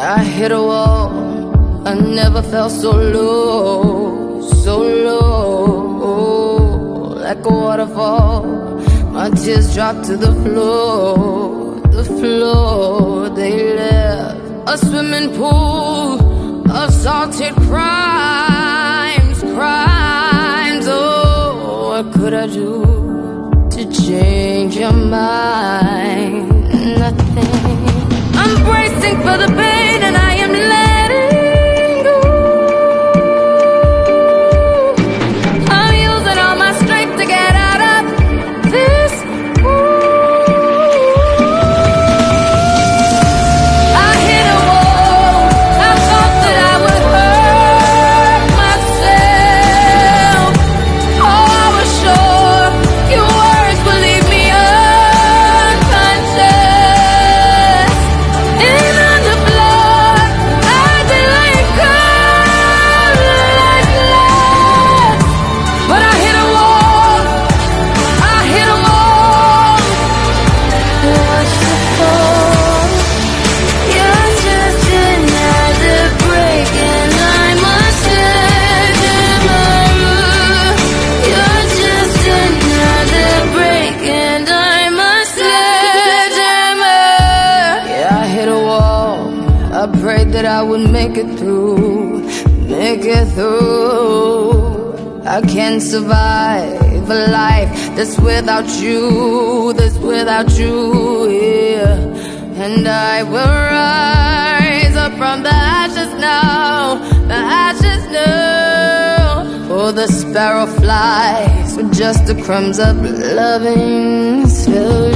I hit a wall. I never felt so low, so low. Like a waterfall, my tears dropped to the floor, the floor. They left a swimming pool of salted crimes, crimes. Oh, what could I do to change your mind? Nothing. I'm bracing for the pain and I am letting go. I'm using all my strength to get out of this mood. I hit a wall. I thought that I would hurt myself. Oh, I was sure your words would leave me unconscious. And under blood, I did like cold, like glass. But I hit a wall. I hit a wall. Watch the fall. You're just another break, and I'm a sledgehammer. You're just another break, and I'm a sledgehammer. Yeah, I hit a wall. I prayed that I would make it through, make it through. I can't survive a life that's without you, that's without you, yeah. And I will rise up from the ashes now, the ashes now. For the sparrow flies with just the crumbs of loving still